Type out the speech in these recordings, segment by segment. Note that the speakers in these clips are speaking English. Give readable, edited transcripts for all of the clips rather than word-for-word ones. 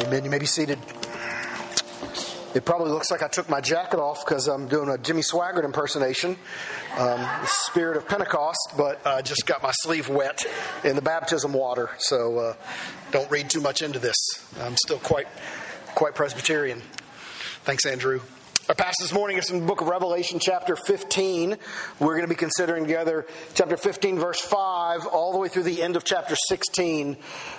Amen. You may be seated. It probably looks like I took my jacket off because I'm doing a Jimmy Swaggart impersonation, the spirit of Pentecost, but I just got my sleeve wet in the baptism water, so don't read too much into this. I'm still quite Presbyterian. Thanks, Andrew. Our passage this morning is from the book of Revelation, chapter 15. We're going to be considering together chapter 15, verse 5, all the way through the end of chapter 16.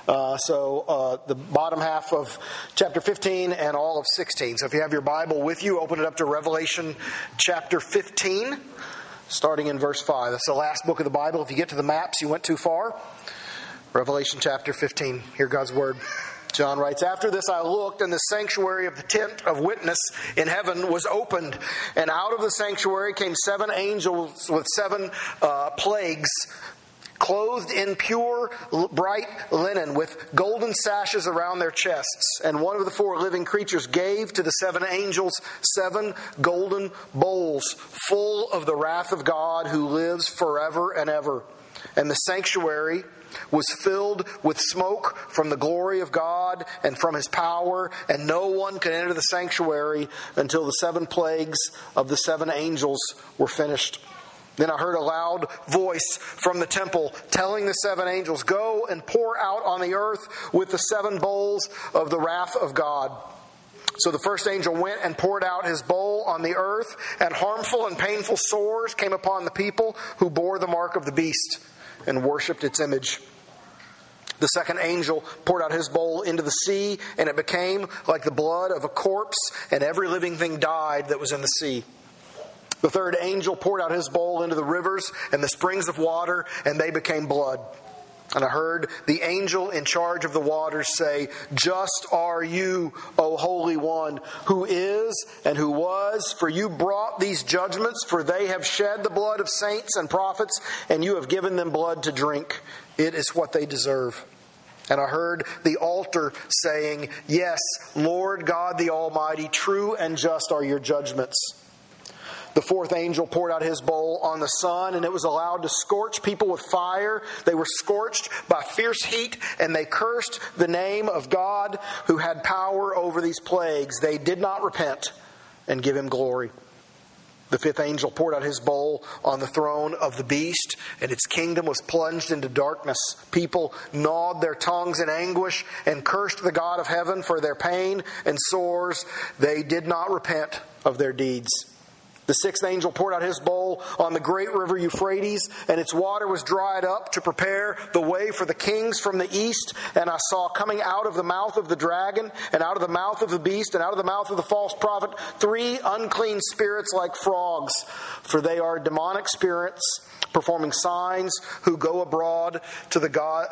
So the bottom half of chapter 15 and all of 16. So if you have your Bible with you, open it up to Revelation chapter 15, starting in verse 5. That's the last book of the Bible. If you get to the maps, you went too far. Revelation chapter 15. Hear God's word. John writes, "After this I looked, and the sanctuary of the tent of witness in heaven was opened. And out of the sanctuary came 7 angels with 7 plagues, clothed in pure, bright linen, with golden sashes around their chests. And one of the 4 living creatures gave to the 7 angels 7 golden bowls, full of the wrath of God, who lives forever and ever. And the sanctuary was filled with smoke from the glory of God and from His power, and no one could enter the sanctuary until the 7 plagues of the 7 angels were finished. Then I heard a loud voice from the temple telling the 7 angels, 'Go and pour out on the earth with the 7 bowls of the wrath of God.' So the first angel went and poured out his bowl on the earth, and harmful and painful sores came upon the people who bore the mark of the beast and worshipped its image. The second angel poured out his bowl into the sea, and it became like the blood of a corpse, and every living thing died that was in the sea. The third angel poured out his bowl into the rivers and the springs of water, and they became blood. And I heard the angel in charge of the waters say, 'Just are you, O Holy One, who is and who was, for you brought these judgments, for they have shed the blood of saints and prophets, and you have given them blood to drink. It is what they deserve.' And I heard the altar saying, 'Yes, Lord God the Almighty, true and just are your judgments.' The fourth angel poured out his bowl on the sun, and it was allowed to scorch people with fire. They were scorched by fierce heat, and they cursed the name of God who had power over these plagues. They did not repent and give Him glory. The fifth angel poured out his bowl on the throne of the beast, and its kingdom was plunged into darkness. People gnawed their tongues in anguish and cursed the God of heaven for their pain and sores. They did not repent of their deeds. The sixth angel poured out his bowl on the great river Euphrates, and its water was dried up to prepare the way for the kings from the east. And I saw coming out of the mouth of the dragon, and out of the mouth of the beast, and out of the mouth of the false prophet, 3 unclean spirits like frogs, for they are demonic spirits performing signs, who go abroad to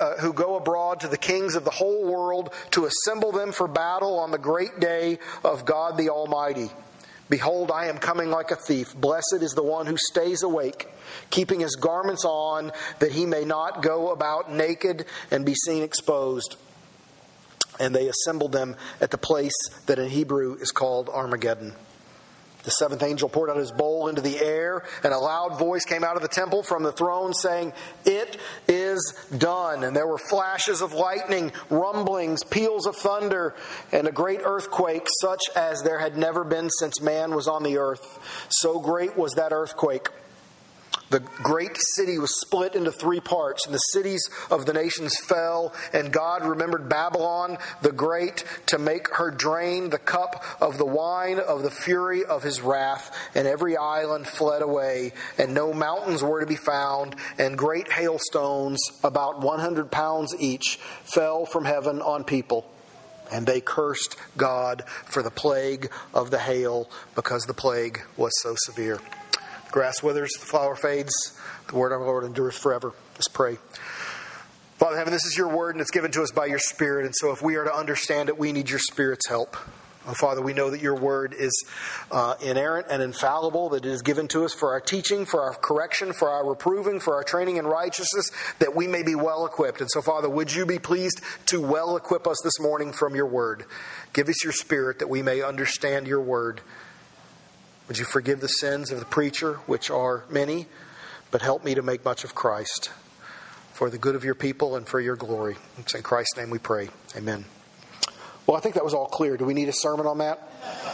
the kings of the whole world to assemble them for battle on the great day of God the Almighty. Behold, I am coming like a thief. Blessed is the one who stays awake, keeping his garments on, that he may not go about naked and be seen exposed.' And they assembled them at the place that in Hebrew is called Armageddon. The seventh angel poured out his bowl into the air, and a loud voice came out of the temple from the throne saying, 'It is done.' And there were flashes of lightning, rumblings, peals of thunder, and a great earthquake, such as there had never been since man was on the earth. So great was that earthquake. The great city was split into 3 parts, and the cities of the nations fell, and God remembered Babylon the Great to make her drain the cup of the wine of the fury of His wrath, and every island fled away, and no mountains were to be found, and great hailstones, about 100 pounds each, fell from heaven on people. And they cursed God for the plague of the hail, because the plague was so severe." The grass withers, the flower fades, the word of our Lord endures forever. Let's pray. Father in heaven, this is your word, and it's given to us by your Spirit. And so if we are to understand it, we need your Spirit's help. Oh, Father, we know that your word is inerrant and infallible, that it is given to us for our teaching, for our correction, for our reproving, for our training in righteousness, that we may be well equipped. And so, Father, would you be pleased to well equip us this morning from your word? Give us your Spirit that we may understand your word. Would you forgive the sins of the preacher, which are many, but help me to make much of Christ for the good of your people and for your glory. It's in Christ's name we pray. Amen. Well, I think that was all clear. Do we need a sermon on that?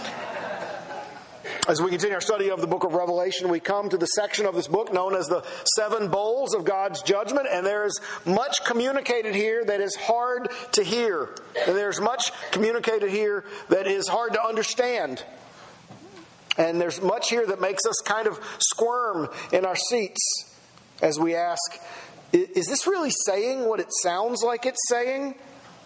As we continue our study of the book of Revelation, we come to the section of this book known as the 7 bowls of God's judgment, and there is much communicated here that is hard to hear. And there's much communicated here that is hard to understand. And there's much here that makes us kind of squirm in our seats as we ask, is this really saying what it sounds like it's saying?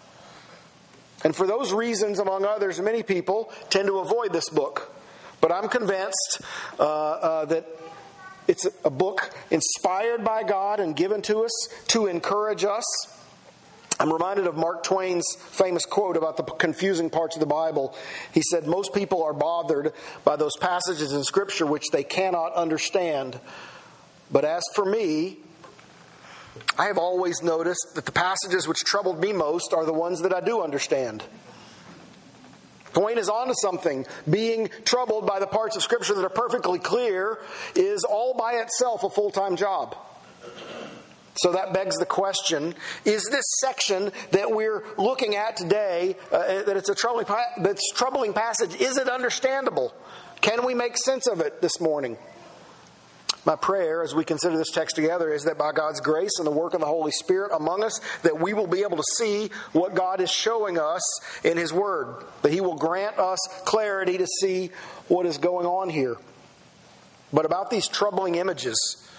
And for those reasons, among others, many people tend to avoid this book. But I'm convinced that it's a book inspired by God and given to us to encourage us. I'm reminded of Mark Twain's famous quote about the confusing parts of the Bible. He said, most people are bothered by those passages in Scripture which they cannot understand. But as for me, I have always noticed that the passages which troubled me most are the ones that I do understand. Twain is onto something. Being troubled by the parts of Scripture that are perfectly clear is all by itself a full-time job. So that begs the question, is this section that we're looking at today, that it's a troubling passage, is it understandable? Can we make sense of it this morning? My prayer as we consider this text together is that by God's grace and the work of the Holy Spirit among us, that we will be able to see what God is showing us in His Word. That He will grant us clarity to see what is going on here. But about these troubling images,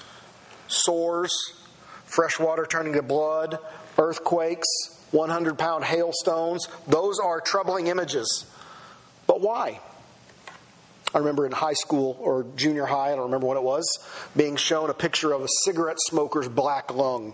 sores, fresh water turning to blood, earthquakes, 100-pound hailstones, those are troubling images. But why? I remember in high school or junior high, I don't remember what it was, being shown a picture of a cigarette smoker's black lung.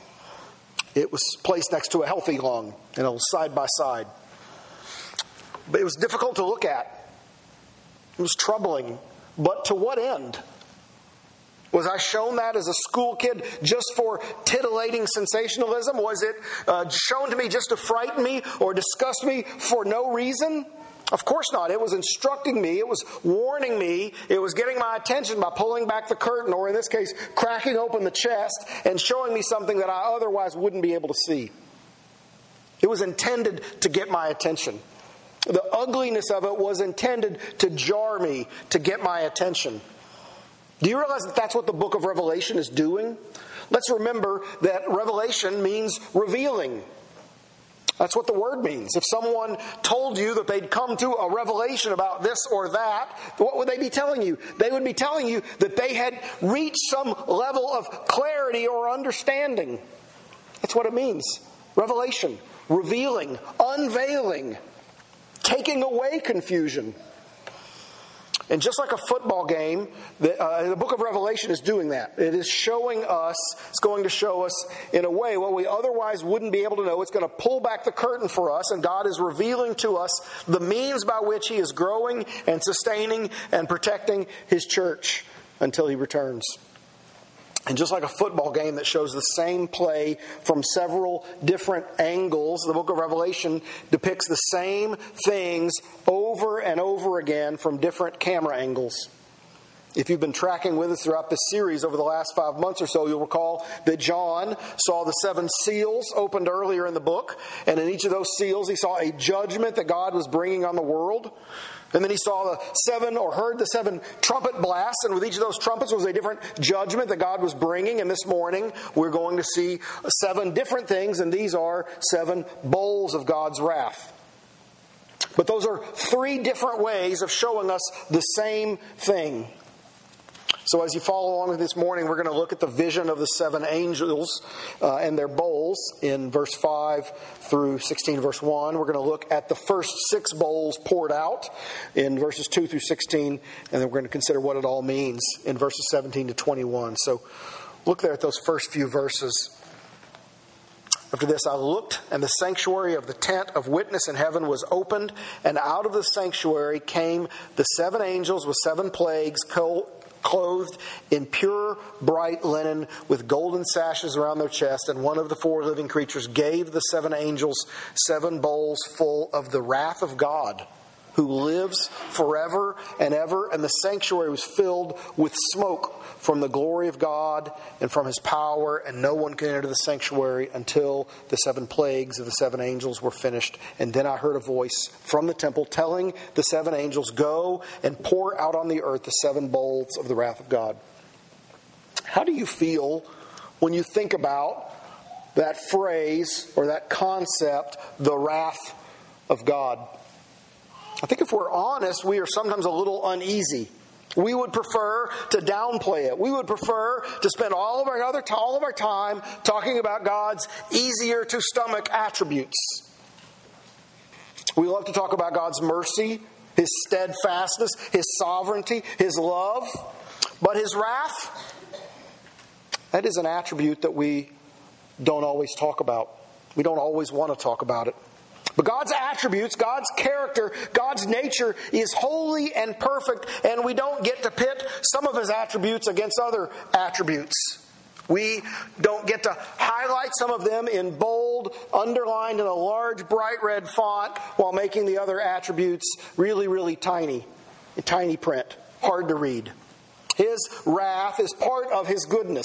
It was placed next to a healthy lung, and it was side by side. But it was difficult to look at. It was troubling. But to what end? Was I shown that as a school kid just for titillating sensationalism? Was it shown to me just to frighten me or disgust me for no reason? Of course not. It was instructing me. It was warning me. It was getting my attention by pulling back the curtain, or in this case, cracking open the chest and showing me something that I otherwise wouldn't be able to see. It was intended to get my attention. The ugliness of it was intended to jar me, to get my attention. Do you realize that that's what the book of Revelation is doing? Let's remember that revelation means revealing. That's what the word means. If someone told you that they'd come to a revelation about this or that, what would they be telling you? They would be telling you that they had reached some level of clarity or understanding. That's what it means. Revelation, revealing, unveiling, taking away confusion. And just like a football game, the book of Revelation is doing that. It is showing us, it's going to show us in a way what we otherwise wouldn't be able to know. It's going to pull back the curtain for us, and God is revealing to us the means by which He is growing and sustaining and protecting His church until He returns. And just like a football game that shows the same play from several different angles, the book of Revelation depicts the same things over and over again from different camera angles. If you've been tracking with us throughout this series over the last 5 months or so, you'll recall that John saw the 7 seals opened earlier in the book. And in each of those seals, he saw a judgment that God was bringing on the world. And then he saw heard the 7 trumpet blasts, and with each of those trumpets was a different judgment that God was bringing. And this morning, we're going to see 7 different things, and these are 7 bowls of God's wrath. But those are 3 different ways of showing us the same thing. So as you follow along with this morning, we're going to look at the vision of the 7 angels and their bowls in verse 5 through 16, verse 1. We're going to look at the first 6 bowls poured out in verses 2 through 16, and then we're going to consider what it all means in verses 17 to 21. So look there at those first few verses. After this, I looked, and the sanctuary of the tent of witness in heaven was opened, and out of the sanctuary came the 7 angels with 7 plagues, clothed in pure, bright linen with golden sashes around their chest. And one of the 4 living creatures gave the 7 angels 7 bowls full of the wrath of God, who lives forever and ever, and the sanctuary was filled with smoke from the glory of God and from His power, and no one could enter the sanctuary until the 7 plagues of the 7 angels were finished. And then I heard a voice from the temple telling the 7 angels, "Go and pour out on the earth the 7 bowls of the wrath of God." How do you feel when you think about that phrase or that concept, the wrath of God? I think if we're honest, we are sometimes a little uneasy. We would prefer to downplay it. We would prefer to spend all of our time talking about God's easier to stomach attributes. We love to talk about God's mercy, His steadfastness, His sovereignty, His love. But His wrath, that is an attribute that we don't always talk about. We don't always want to talk about it. But God's attributes, God's character, God's nature is holy and perfect, and we don't get to pit some of His attributes against other attributes. We don't get to highlight some of them in bold, underlined in a large, bright red font, while making the other attributes really, really tiny, in tiny print, hard to read. His wrath is part of His goodness.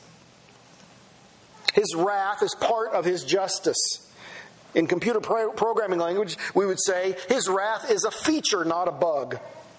His wrath is part of His justice. In computer programming language, we would say His wrath is a feature, not a bug.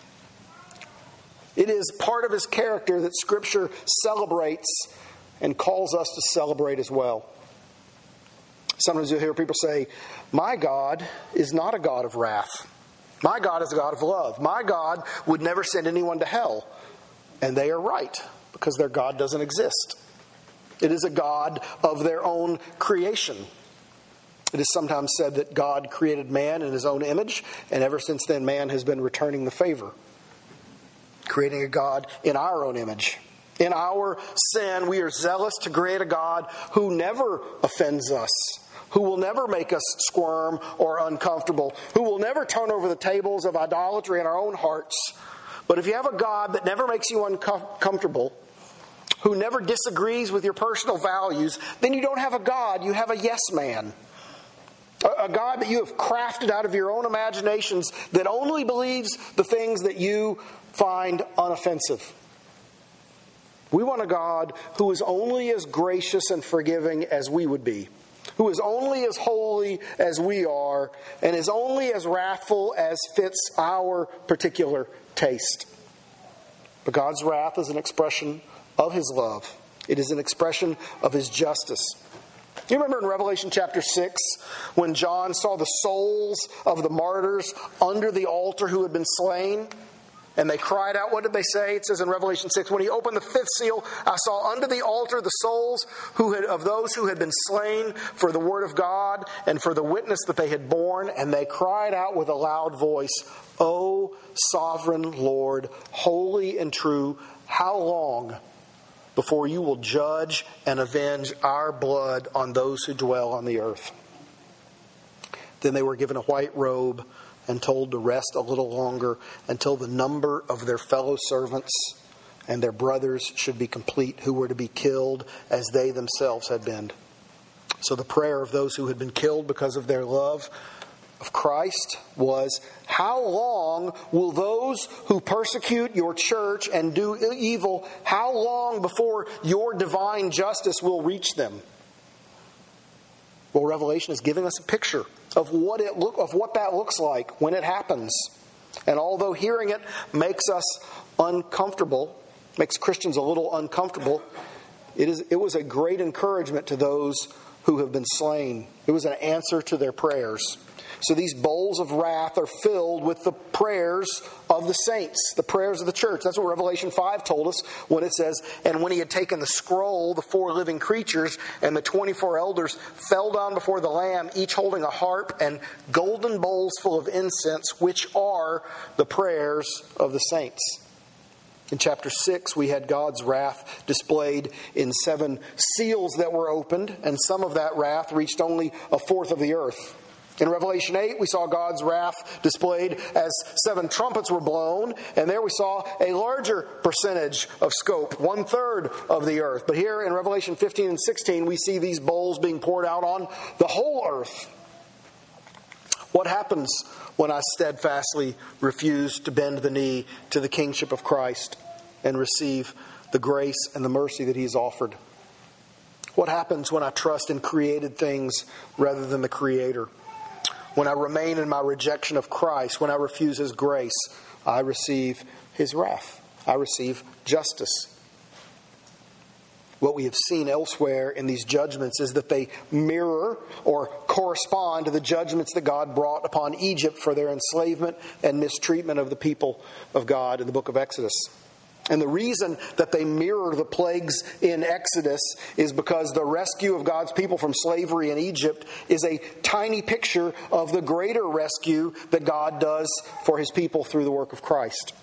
It is part of His character that Scripture celebrates and calls us to celebrate as well. Sometimes you'll hear people say, "My God is not a God of wrath. My God is a God of love. My God would never send anyone to hell." And they are right, because their God doesn't exist. It is a God of their own creation. It is sometimes said that God created man in His own image, and ever since then man has been returning the favor, creating a God in our own image. In our sin, we are zealous to create a God who never offends us, who will never make us squirm or uncomfortable, who will never turn over the tables of idolatry in our own hearts. But if you have a God that never makes you uncomfortable, who never disagrees with your personal values, then you don't have a God, you have a yes man. A God that you have crafted out of your own imaginations that only believes the things that you find unoffensive. We want a God who is only as gracious and forgiving as we would be, who is only as holy as we are, and is only as wrathful as fits our particular taste. But God's wrath is an expression of His love. It is an expression of His justice. You remember in Revelation chapter 6 when John saw the souls of the martyrs under the altar who had been slain? And they cried out. What did they say? It says in Revelation 6, "When He opened the 5th seal, I saw under the altar the souls of those who had been slain for the word of God and for the witness that they had borne. And they cried out with a loud voice, 'O sovereign Lord, holy and true, how long before you will judge and avenge our blood on those who dwell on the earth?' Then they were given a white robe and told to rest a little longer until the number of their fellow servants and their brothers should be complete, who were to be killed as they themselves had been." So the prayer of those who had been killed because of their love of Christ was, "How long will those who persecute your church and do evil, how long before your divine justice will reach them?" Well, Revelation is giving us a picture of what that looks like when it happens. And although hearing it makes us uncomfortable, makes Christians a little uncomfortable, it was a great encouragement to those who have been slain. It was an answer to their prayers. So these bowls of wrath are filled with the prayers of the saints, the prayers of the church. That's what Revelation 5 told us when it says, "And when He had taken the scroll, the 4 living creatures and the 24 elders fell down before the Lamb, each holding a harp and golden bowls full of incense, which are the prayers of the saints." In chapter 6, we had God's wrath displayed in 7 seals that were opened, and some of that wrath reached only a fourth of the earth. In Revelation 8, we saw God's wrath displayed as 7 trumpets were blown, and there we saw a larger percentage of scope, 1/3 of the earth. But here in Revelation 15 and 16, we see these bowls being poured out on the whole earth. What happens when I steadfastly refuse to bend the knee to the kingship of Christ and receive the grace and the mercy that He's offered? What happens when I trust in created things rather than the Creator? When I remain in my rejection of Christ, when I refuse His grace, I receive His wrath. I receive justice. What we have seen elsewhere in these judgments is that they mirror or correspond to the judgments that God brought upon Egypt for their enslavement and mistreatment of the people of God in the book of Exodus. And the reason that they mirror the plagues in Exodus is because the rescue of God's people from slavery in Egypt is a tiny picture of the greater rescue that God does for His people through the work of Christ.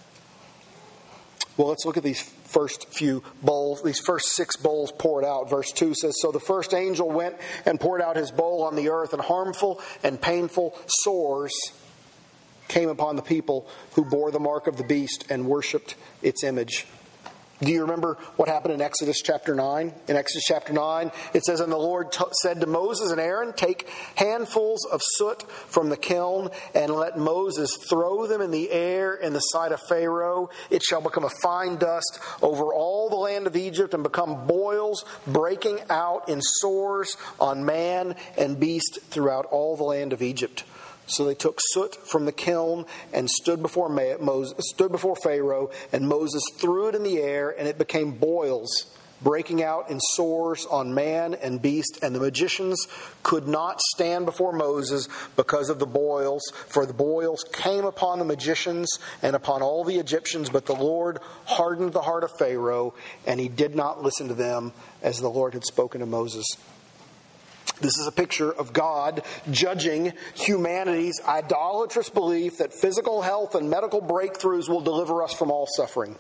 Well, let's look at these first few bowls, these first 6 bowls poured out. Verse 2 says, "So the first angel went and poured out his bowl on the earth, and harmful and painful sores came upon the people who bore the mark of the beast and worshipped its image." Do you remember what happened in Exodus chapter 9? In Exodus chapter 9, it says, "And the Lord said to Moses and Aaron, take handfuls of soot from the kiln and let Moses throw them in the air in the sight of Pharaoh. It shall become a fine dust over all the land of Egypt and become boils breaking out in sores on man and beast throughout all the land of Egypt." So they took soot from the kiln and stood before Pharaoh, and Moses threw it in the air, and it became boils, breaking out in sores on man and beast. And the magicians could not stand before Moses because of the boils, for the boils came upon the magicians and upon all the Egyptians. But the Lord hardened the heart of Pharaoh, and he did not listen to them as the Lord had spoken to Moses. This is a picture of God judging humanity's idolatrous belief that physical health and medical breakthroughs will deliver us from all suffering.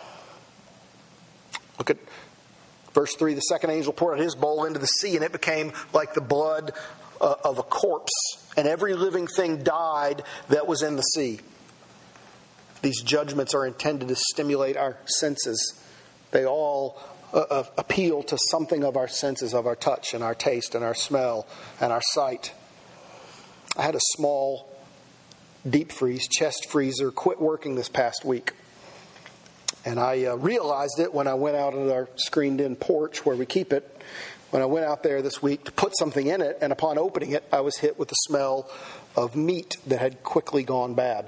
Look at verse 3. The second angel poured out his bowl into the sea, and it became like the blood of a corpse, and every living thing died that was in the sea. These judgments are intended to stimulate our senses. They all appeal to something of our senses, of our touch and our taste and our smell and our sight. I had a small deep freeze, chest freezer, quit working this past week. And I realized it when I went out on our screened-in porch where we keep it. When I went out there this week to put something in it, and upon opening it, I was hit with the smell of meat that had quickly gone bad.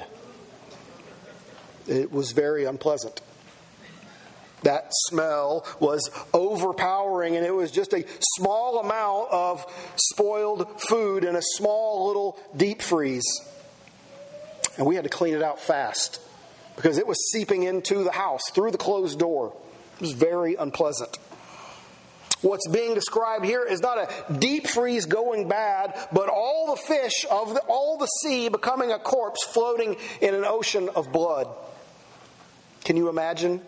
It was very unpleasant. That smell was overpowering, and it was just a small amount of spoiled food in a small little deep freeze. And we had to clean it out fast because it was seeping into the house through the closed door. It was very unpleasant. What's being described here is not a deep freeze going bad, but all the fish of all the sea becoming a corpse floating in an ocean of blood. Can you imagine?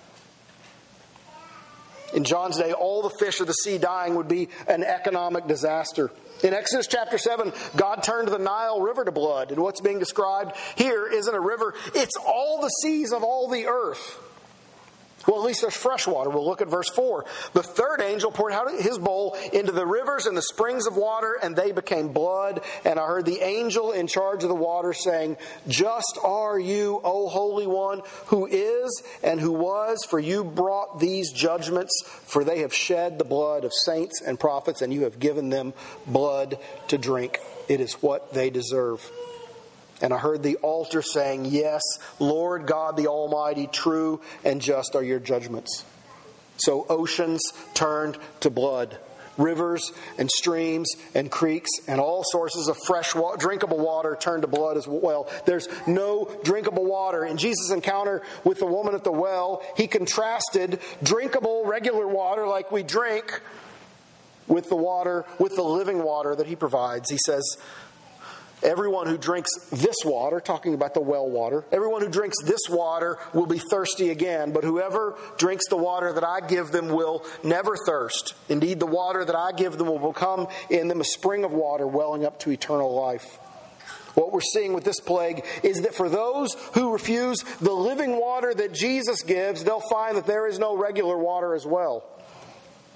In John's day, all the fish of the sea dying would be an economic disaster. In Exodus chapter 7, God turned the Nile River to blood. And what's being described here isn't a river, it's all the seas of all the earth. Well, at least there's fresh water. We'll look at verse 4. The third angel poured out his bowl into the rivers and the springs of water, and they became blood. And I heard the angel in charge of the water saying, "Just are you, O Holy One, who is and who was, for you brought these judgments, for they have shed the blood of saints and prophets, and you have given them blood to drink. It is what they deserve." And I heard the altar saying, "Yes, Lord God the Almighty, true and just are your judgments." So oceans turned to blood. Rivers and streams and creeks and all sources of fresh drinkable water turned to blood as well. There's no drinkable water. In Jesus' encounter with the woman at the well, he contrasted drinkable, regular water like we drink with the living water that he provides. He says, "Everyone who drinks this water," talking about the well water, "everyone who drinks this water will be thirsty again, but whoever drinks the water that I give them will never thirst. Indeed, the water that I give them will become in them a spring of water welling up to eternal life." What we're seeing with this plague is that for those who refuse the living water that Jesus gives, they'll find that there is no regular water as well.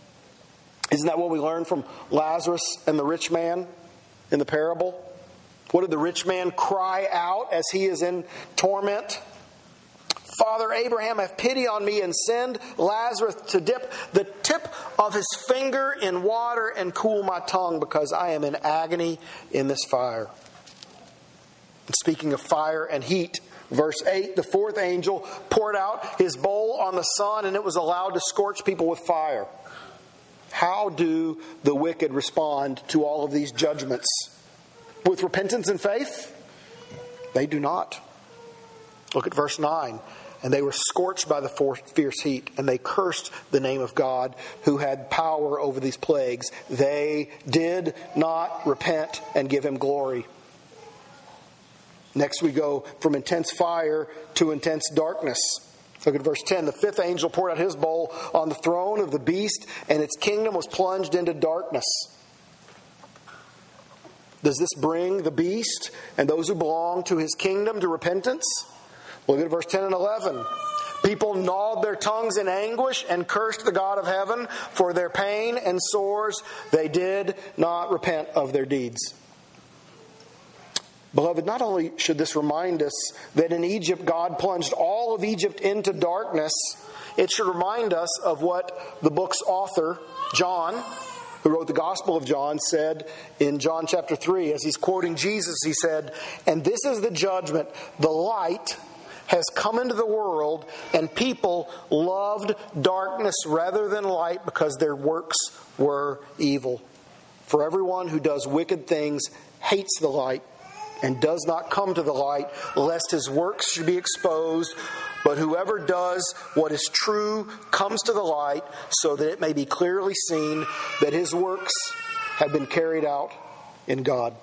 Isn't that what we learned from Lazarus and the rich man in the parable? What did the rich man cry out as he is in torment? Father Abraham, have pity on me and send Lazarus to dip the tip of his finger in water and cool my tongue, because I am in agony in this fire. And speaking of fire and heat, verse 8, the fourth angel poured out his bowl on the sun, and it was allowed to scorch people with fire. How do the wicked respond to all of these judgments? With repentance and faith? They do not. Look at verse 9. And they were scorched by the fierce heat, and they cursed the name of God who had power over these plagues. They did not repent and give him glory. Next we go from intense fire to intense darkness. Look at verse 10. The fifth angel poured out his bowl on the throne of the beast, and its kingdom was plunged into darkness. Does this bring the beast and those who belong to his kingdom to repentance? Look at verse 10 and 11. People gnawed their tongues in anguish and cursed the God of heaven for their pain and sores. They did not repent of their deeds. Beloved, not only should this remind us that in Egypt God plunged all of Egypt into darkness, it should remind us of what the book's author, John, who wrote the Gospel of John, said in John chapter 3. As he's quoting Jesus, he said, "And this is the judgment, the light has come into the world, and people loved darkness rather than light because their works were evil. For everyone who does wicked things hates the light and does not come to the light, lest his works should be exposed. But whoever does what is true comes to the light, so that it may be clearly seen that his works have been carried out in God."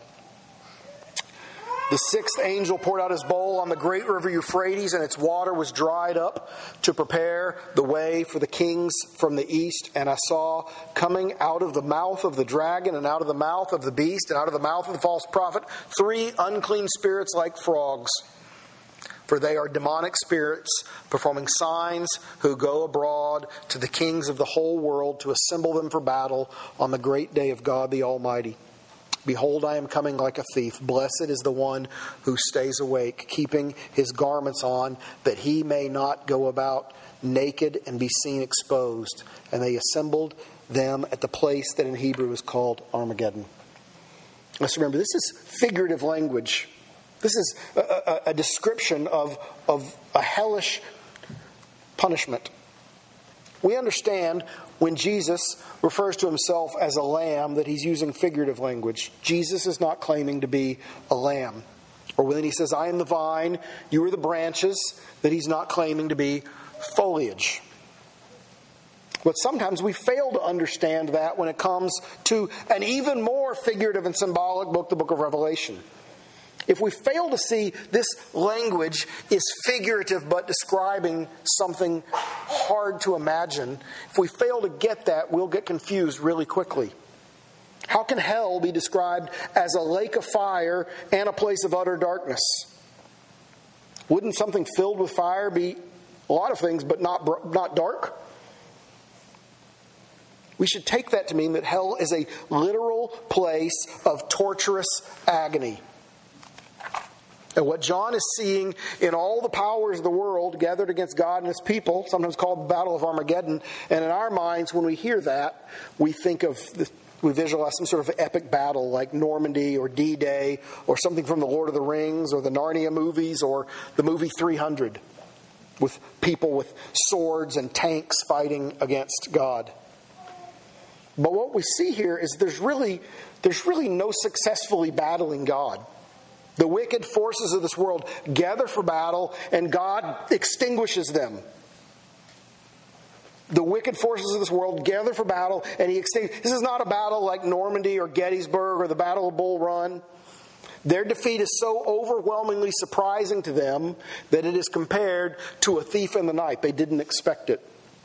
The sixth angel poured out his bowl on the great river Euphrates, and its water was dried up to prepare the way for the kings from the east. And I saw coming out of the mouth of the dragon, and out of the mouth of the beast, and out of the mouth of the false prophet, 3 unclean spirits like frogs. For they are demonic spirits performing signs, who go abroad to the kings of the whole world to assemble them for battle on the great day of God the Almighty. Behold, I am coming like a thief. Blessed is the one who stays awake, keeping his garments on, that he may not go about naked and be seen exposed. And they assembled them at the place that in Hebrew is called Armageddon. Let's remember, this is figurative language. This is a description of a hellish punishment. We understand when Jesus refers to himself as a lamb that he's using figurative language. Jesus is not claiming to be a lamb. Or when he says, "I am the vine, you are the branches," that he's not claiming to be foliage. But sometimes we fail to understand that when it comes to an even more figurative and symbolic book, the book of Revelation. If we fail to see this language is figurative but describing something hard to imagine, if we fail to get that, we'll get confused really quickly. How can hell be described as a lake of fire and a place of utter darkness? Wouldn't something filled with fire be a lot of things but not dark? We should take that to mean that hell is a literal place of torturous agony. And what John is seeing in all the powers of the world gathered against God and his people, sometimes called the Battle of Armageddon, and in our minds, when we hear that, we visualize some sort of epic battle like Normandy or D-Day or something from the Lord of the Rings or the Narnia movies or the movie 300, with people with swords and tanks fighting against God. But what we see here is there's really no successfully battling God. The wicked forces of this world gather for battle, and God extinguishes them. The wicked forces of this world gather for battle, and he extinguishes. This is not a battle like Normandy or Gettysburg or the Battle of Bull Run. Their defeat is so overwhelmingly surprising to them that it is compared to a thief in the night. They didn't expect it.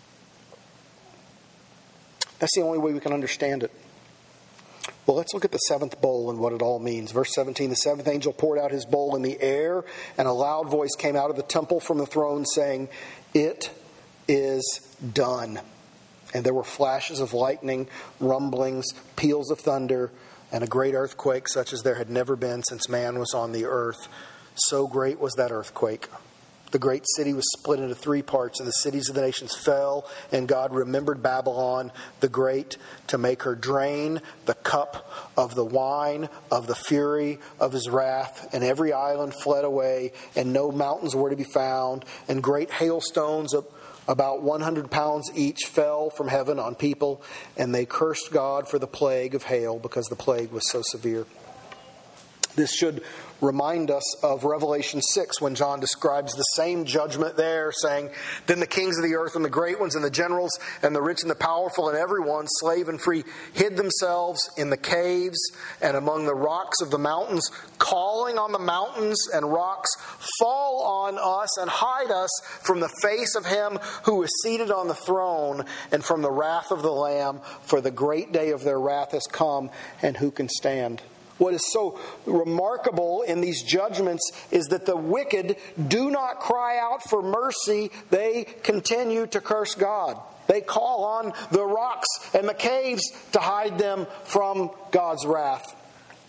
That's the only way we can understand it. Well, let's look at the seventh bowl and what it all means. Verse 17, the seventh angel poured out his bowl in the air, and a loud voice came out of the temple from the throne saying, "It is done." And there were flashes of lightning, rumblings, peals of thunder. and a great earthquake such as there had never been since man was on the earth. So great was that earthquake. The great city was split into 3 parts, and the cities of the nations fell, and God remembered Babylon the Great to make her drain the cup of the wine of the fury of his wrath. And every island fled away, and no mountains were to be found, and great hailstones about 100 pounds each fell from heaven on people, and they cursed God for the plague of hail, because the plague was so severe. This should remind us of Revelation 6 when John describes the same judgment there, saying, "Then the kings of the earth and the great ones and the generals and the rich and the powerful and everyone, slave and free, hid themselves in the caves and among the rocks of the mountains, calling on the mountains and rocks, 'Fall on us and hide us from the face of him who is seated on the throne and from the wrath of the Lamb, for the great day of their wrath has come, and who can stand?'" What is so remarkable in these judgments is that the wicked do not cry out for mercy. They continue to curse God. They call on the rocks and the caves to hide them from God's wrath.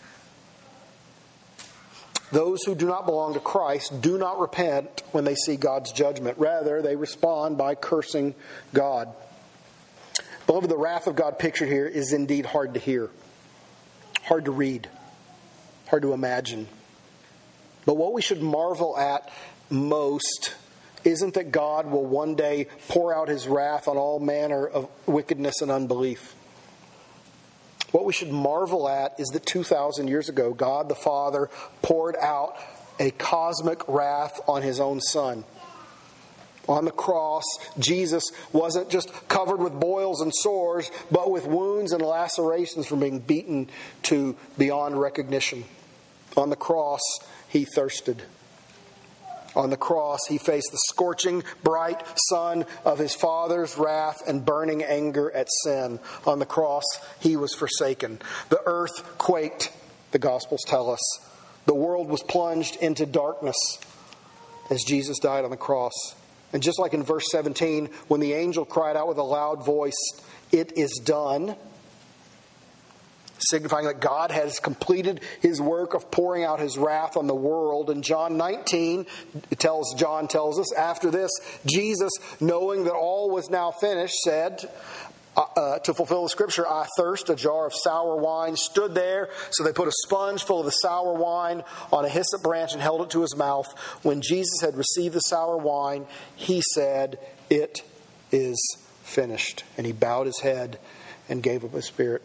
Those who do not belong to Christ do not repent when they see God's judgment. Rather, they respond by cursing God. Beloved, the wrath of God pictured here is indeed hard to hear, hard to read, hard to imagine. But what we should marvel at most isn't that God will one day pour out his wrath on all manner of wickedness and unbelief. What we should marvel at is that 2,000 years ago, God the Father poured out a cosmic wrath on his own Son. On the cross, Jesus wasn't just covered with boils and sores, but with wounds and lacerations from being beaten to beyond recognition. On the cross, he thirsted. On the cross, he faced the scorching, bright sun of his Father's wrath and burning anger at sin. On the cross, he was forsaken. The earth quaked, the Gospels tell us. The world was plunged into darkness as Jesus died on the cross. And just like in verse 17, when the angel cried out with a loud voice, "It is done," signifying that God has completed his work of pouring out his wrath on the world. In John 19, John tells us, after this, Jesus, knowing that all was now finished, said, to fulfill the scripture, "I thirst," a jar of sour wine stood there. So they put a sponge full of the sour wine on a hyssop branch and held it to his mouth. When Jesus had received the sour wine, he said, "It is finished." And he bowed his head and gave up his spirit.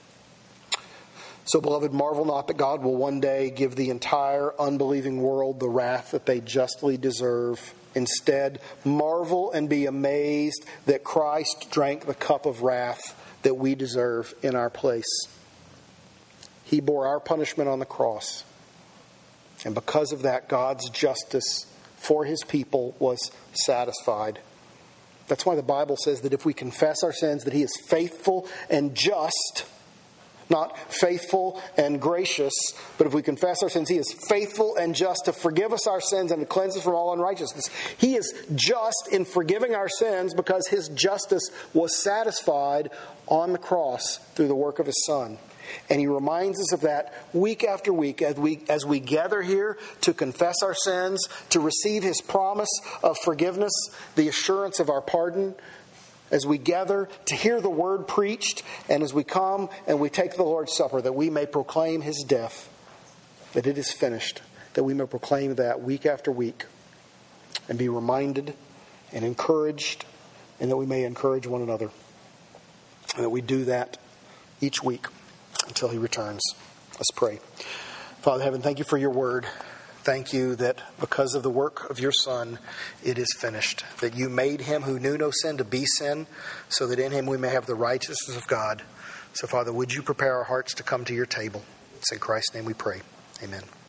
So, beloved, marvel not that God will one day give the entire unbelieving world the wrath that they justly deserve. Instead, marvel and be amazed that Christ drank the cup of wrath that we deserve in our place. He bore our punishment on the cross. And because of that, God's justice for his people was satisfied. That's why the Bible says that if we confess our sins, that he is faithful and just. Not faithful and gracious, but if we confess our sins, he is faithful and just to forgive us our sins and to cleanse us from all unrighteousness. He is just in forgiving our sins because his justice was satisfied on the cross through the work of his Son. And he reminds us of that week after week as we gather here to confess our sins, to receive his promise of forgiveness, the assurance of our pardon, as we gather to hear the word preached, and as we come and we take the Lord's Supper, that we may proclaim his death, that it is finished, that we may proclaim that week after week and be reminded and encouraged, and that we may encourage one another. And that we do that each week until he returns. Let's pray. Father in heaven, thank you for your word. Thank you that because of the work of your Son, it is finished. That you made him who knew no sin to be sin, so that in him we may have the righteousness of God. So, Father, would you prepare our hearts to come to your table? It's in Christ's name we pray. Amen.